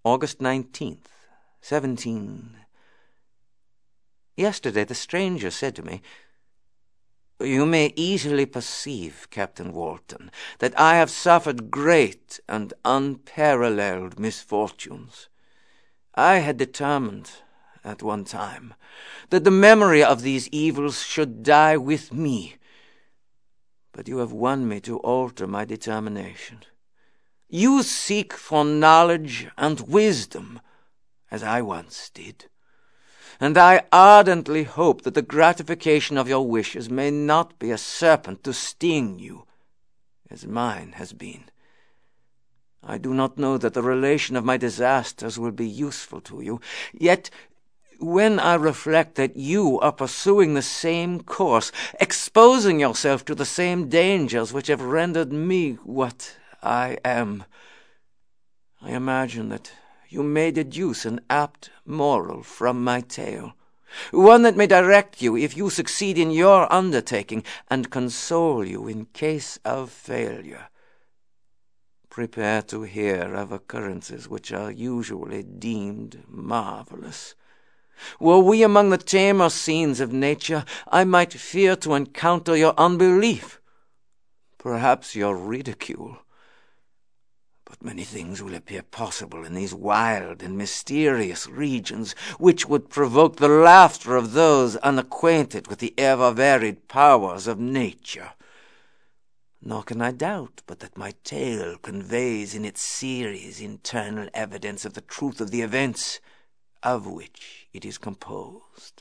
August 19th, 17... Yesterday the stranger said to me, "You may easily perceive, Captain Walton, that I have suffered great and unparalleled misfortunes. I had determined, at one time, that the memory of these evils should die with me. But you have won me to alter my determination. You seek for knowledge and wisdom, as I once did. And I ardently hope that the gratification of your wishes may not be a serpent to sting you, as mine has been. I do not know that the relation of my disasters will be useful to you, yet when I reflect that you are pursuing the same course, exposing yourself to the same dangers which have rendered me what I am, I imagine that you may deduce an apt moral from my tale, one that may direct you if you succeed in your undertaking, and console you in case of failure. Prepare to hear of occurrences which are usually deemed marvelous. Were we among the tamer scenes of nature, I might fear to encounter your unbelief, perhaps your ridicule. But many things will appear possible in these wild and mysterious regions, which would provoke the laughter of those unacquainted with the ever-varied powers of nature. Nor can I doubt but that my tale conveys in its series internal evidence of the truth of the events of which it is composed.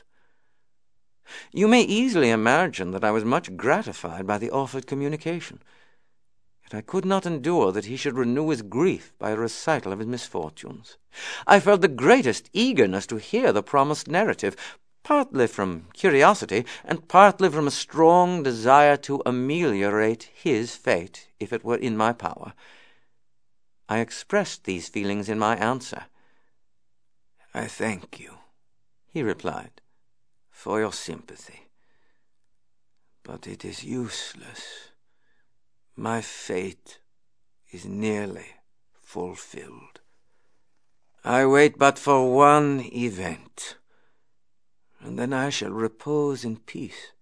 You may easily imagine that I was much gratified by the offered communication. Yet I could not endure that he should renew his grief by a recital of his misfortunes. I felt the greatest eagerness to hear the promised narrative, partly from curiosity, and partly from a strong desire to ameliorate his fate, if it were in my power. I expressed these feelings in my answer. "I thank you," he replied, "for your sympathy. But it is useless. My fate is nearly fulfilled. I wait but for one event, and then I shall repose in peace.